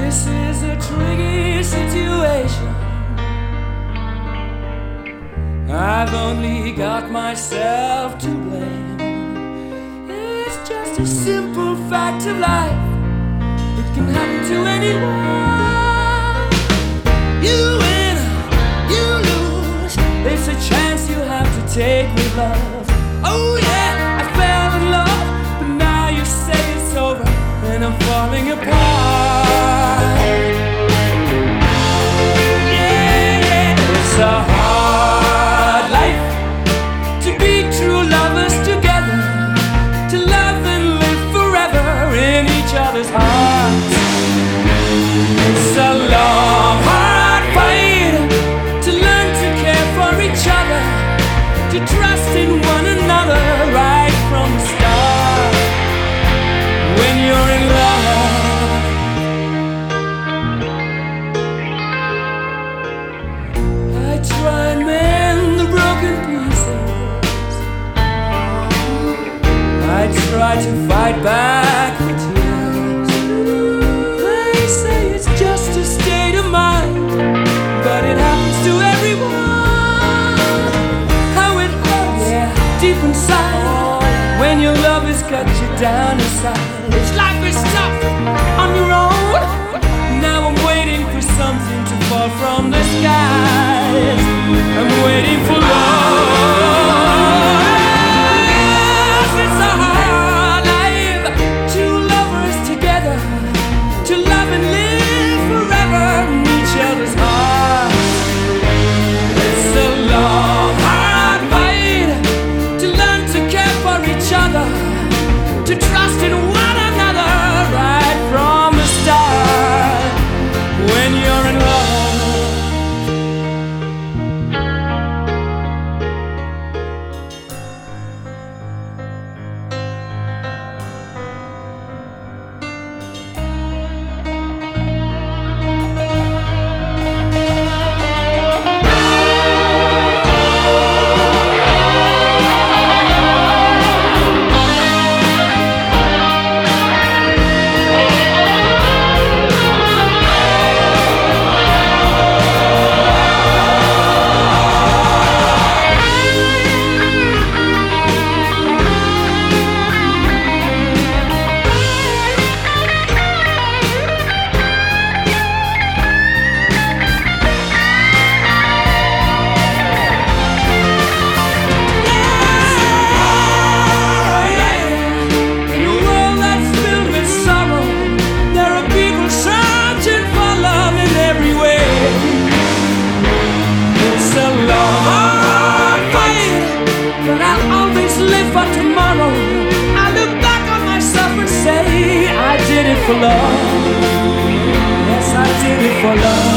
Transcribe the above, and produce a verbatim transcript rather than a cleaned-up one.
This is a tricky situation. I've only got myself to blame. It's just a simple fact of life. It can happen to anyone. You win, you lose. It's a chance you have to take with love. Oh yeah, I fell in love, but now you say it's over and I'm falling apart. Yeah, yeah, it's a hard life to be true lovers together, to love and live forever in each other's hearts. It's a long, hard fight to learn to care for each other, to trust in one another right from the start. When you're in love, I try and mend the broken pieces. I try to fight back the tears. They say it's just a state of mind, but it happens to everyone. How it hurts, yeah, deep inside, when your love has got you down inside. It's life is tough on your own. Now I'm waiting for something to fall from the skies. I'm waiting for love. It's a hard life, two lovers together, to love and live forever in each other's hearts. It's a long, hard fight to learn to care for each other, to trust in one another right from the start. When you're in love, for love. Yes, I did it for love.